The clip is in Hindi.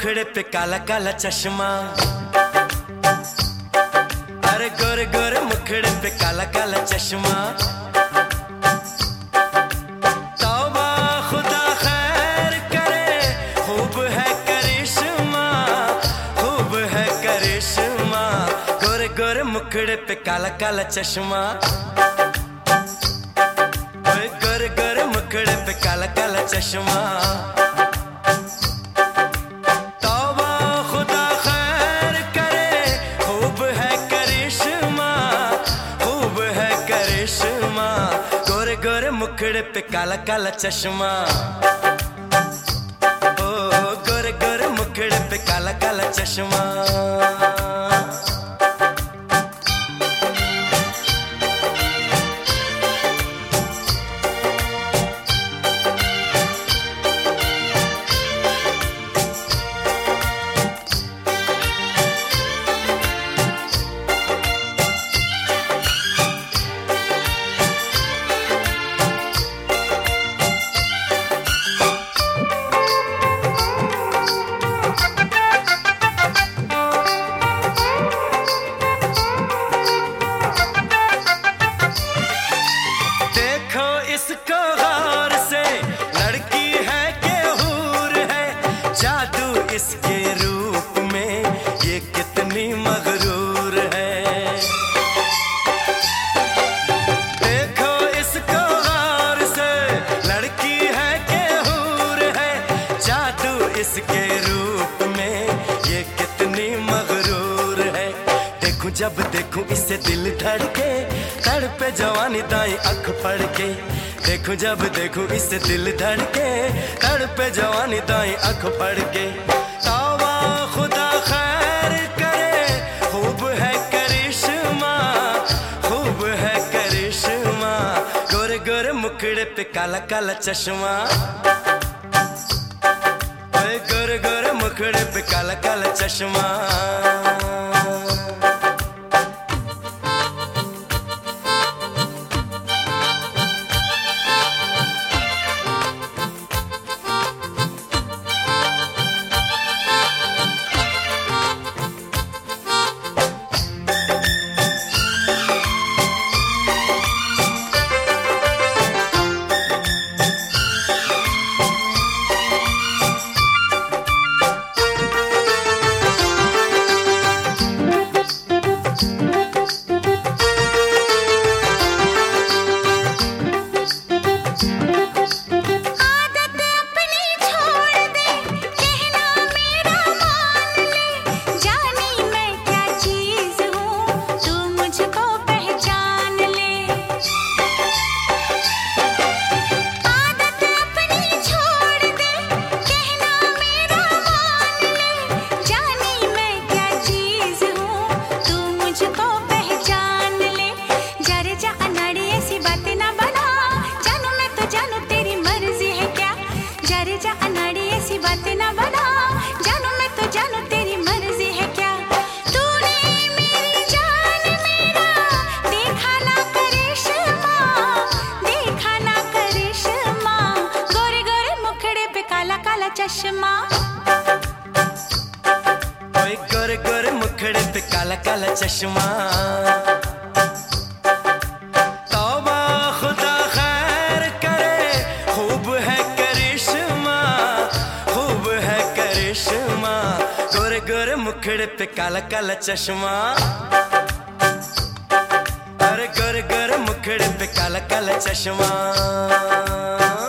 मुखड़े पे काला काला चश्मा, अरे गोरे गोरे मुखड़े पे काला काला चश्मा। तौबा खुदा खैर करे, खूब है करिश्मा, खूब है करिश्मा। गोरे गोरे मुखड़े पे काला काला चश्मा, गोरे गोरे मुखड़े पे काला काला चश्मा। गोरे मुखड़े पे काला काला चश्मा, ओ गोरे गोरे मुखड़े पे काला काला चश्मा। इसको गौर से, लड़की है के हूर है, जादू इसके रूप में ये कितनी मगरूर है। देखो इसको गौर से, लड़की है के हूर है, जादू इसके रूप में ये कितनी मगरूर है। देखूं जब देखूं इसे दिल धड़के, तड़पे जवानी दाई आँख पड़ के। देखूं जब देखूं इसे दिल धड़के, तड़पे जवानी दाई आँख पड़ के। तौबा खुदा खैर करे, खूब है करिश्मा, खूब है करिश्मा। गोरे गोरे मुखड़े पे काला काला चश्मा, गोरे गोरे मुखड़े पे काला काला चश्मा। चश्मा, ओए गोरे गोरे मुखड़े पे काला काला चश्मा। तौबा खुदा खैर करे, खूब है करिश्मा, खूब है करिश्मा। गोरे गोरे मुखड़े पे काला काला चश्मा, अरे गोरे गोरे मुखड़े पे काला काला चश्मा।